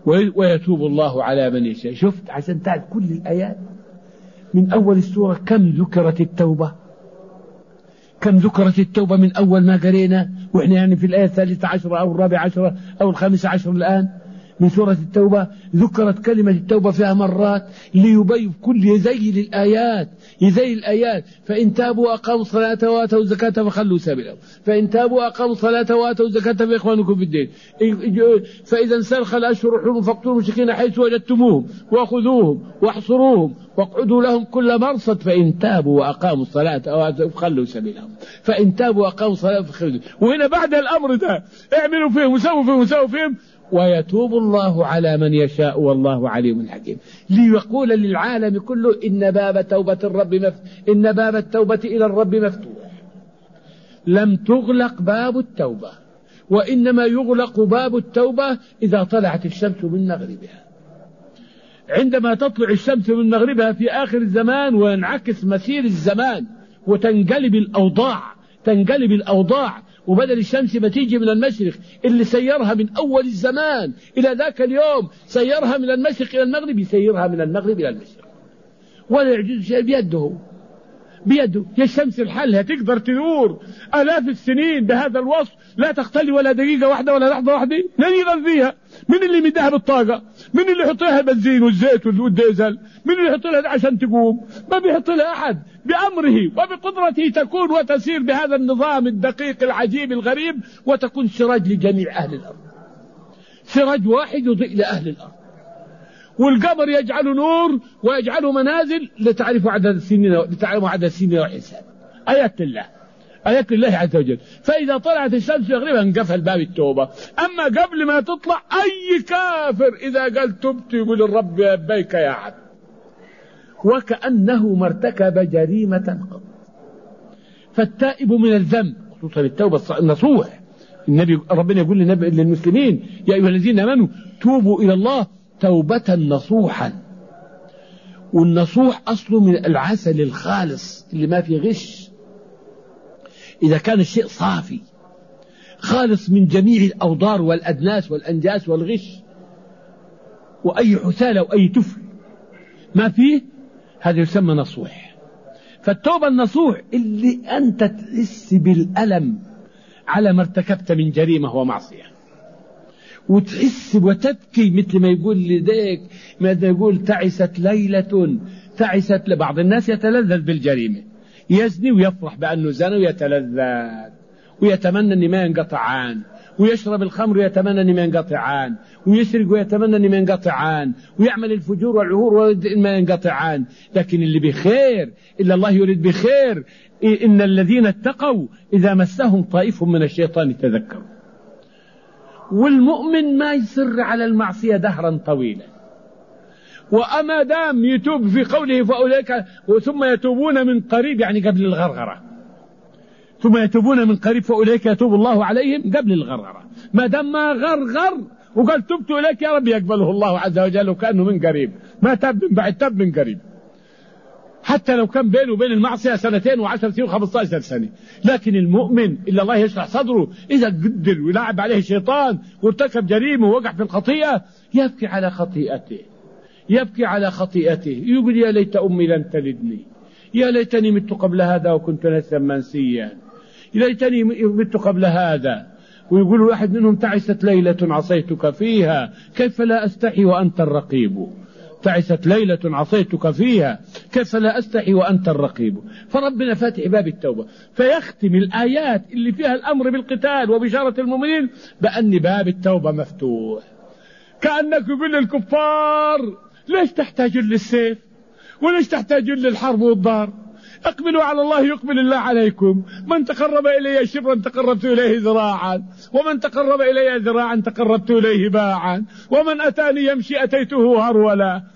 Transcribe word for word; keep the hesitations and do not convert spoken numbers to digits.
ويتوب الله على من يشاء. شفت عشان تعرف كل الآيات من أول السورة كم ذكرت التوبة، كم ذكرت التوبة من أول ما قرينا، وإحنا يعني في الآية الثالثة عشرة أو الرابعة عشرة أو الخامسة عشر الآن من سورة التوبة. ذكرت كلمة التوبة فيها مرات ليبين كل يزيل الآيات، يزيل الآيات. فإن تابوا وأقاموا الصلاة وآتوا الزكاة فخلوا سبيلهم، فإن تابوا وأقاموا الصلاة وآتوا الزكاة فإخوانكم في الدين، فإذا انسلخ الأشهر الحرم فاقتلوا المشركين حيث وجدتموهم وخذوهم واحصروهم واقعدوا لهم كل مرصد، فإن تابوا وأقاموا الصلاة فخلوا سبيلهم، فإن تابوا وأقاموا الصلاة فخلوا. وهنا بعد الأمر ده اعملوا فيهم وسووا فيهم وسووا فيهم ويتوب الله على من يشاء والله عليم حكيم. ليقول للعالم كله إن باب توبة الرب مفتوح، إن باب التوبة إلى الرب مفتوح، لم تغلق باب التوبة، وإنما يغلق باب التوبة إذا طلعت الشمس من مغربها. عندما تطلع الشمس من مغربها في آخر الزمان وينعكس مسير الزمان وتنقلب الأوضاع، تنقلب الأوضاع، وبدل الشمس ما تيجي من المشرق اللي سيرها من أول الزمان إلى ذاك اليوم، سيرها من المشرق إلى المغرب، يسيرها من المغرب إلى المشرق، ولا يعجز شيء بيده، بيده. يا الشمس الحالها تقدر تدور آلاف السنين بهذا الوصف لا تختلي ولا دقيقة واحدة ولا لحظة واحدة. من يغذيها؟ من اللي مدها بالطاقة؟ من اللي يحط لها البنزين والزيت والديزل؟ من اللي يحط لها عشان تقوم؟ ما بيحط لها أحد، بأمره وبقدرته تكون وتسير بهذا النظام الدقيق العجيب الغريب، وتكون سراج لجميع أهل الأرض، سراج واحد يضيء لأهل الأرض. والقمر يجعله نور ويجعله منازل لتعرفوا عدد السنين، لتعلموا عدد السنين والحساب. آيات الله، آيات الله عز وجل. فإذا طلعت الشمس مغربها انقفل باب التوبة. أما قبل ما تطلع أي كافر إذا قال تبت يقول الرب لبيك يا عبد، وكأنه ما ارتكب جريمة قط. فالتائب من الذنب، خصوصا التوبة النصوح، النبي ربنا يقول للمسلمين يا أيها الذين آمنوا توبوا إلى الله توبة نصوحا. والنصوح أصله من العسل الخالص اللي ما فيه غش. إذا كان الشيء صافي خالص من جميع الأوضار والأدناس والأنجاس والغش وأي حسالة وأي تفل ما فيه، هذا يسمى نصوح. فالتوبة النصوح اللي أنت تحس بالألم على ما ارتكبت من جريمة ومعصية، وتحس وتبكي مثل ما يقول لديك، ماذا يقول تعست ليلة تعست. لبعض الناس يتلذذ بالجريمة، يزني ويفرح بأنه زنى ويتلذذ ويتمنى أن ما ينقطع عنه، ويشرب الخمر ويتمنى أن ما ينقطع عنه، ويسرق ويتمنى أن ما ينقطع عنه، ويعمل الفجور والعهور وما ينقطع عنه. لكن اللي بخير إلا الله يريد بخير، إن الذين اتقوا إذا مسهم طائف من الشيطان تذكروا. والمؤمن ما يصر على المعصية دهرا طويلا، وأما دام يتوب في قوله فأولئك ثم يتوبون من قريب، يعني قبل الغرغرة، ثم يتوبون من قريب فأولئك يتوب الله عليهم قبل الغرغرة. ما دام ما غرغر وقال تبت إليك يا رب يقبله الله عز وجل، وكأنه من قريب، ما تاب من بعد، تاب من قريب، حتى لو كان بينه وبين المعصية سنتين وعشر سنين وخمسة عشر سنة. لكن المؤمن إلا الله يشرح صدره إذا قدر ويلعب عليه الشيطان وارتكب جريمة ووقع في الخطيئة، يبكي على خطيئته، يبكي على خطيئته، يقول يا ليت أمي لم تلدني، يا ليتني مت قبل هذا وكنت نسيا منسيا، يا ليتني مت قبل هذا. ويقول واحد منهم تعست ليلة عصيتك فيها كيف لا أستحي وأنت الرقيب، تعست ليلة عصيتك فيها كيف لا أستحي وأنت الرقيب. فربنا فاتح باب التوبة، فيختم الآيات اللي فيها الأمر بالقتال وبشارة المؤمنين بأن باب التوبة مفتوح. كأنك يقول للكفار ليش تحتاجون للسيف وليش تحتاجون للحرب والضار؟ اقبلوا على الله يقبل الله عليكم. من تقرب إلي شبرا تقربت إليه ذراعا، ومن تقرب إلي ذراعا تقربت إليه باعا، ومن أتاني يمشي أتيته هرولا.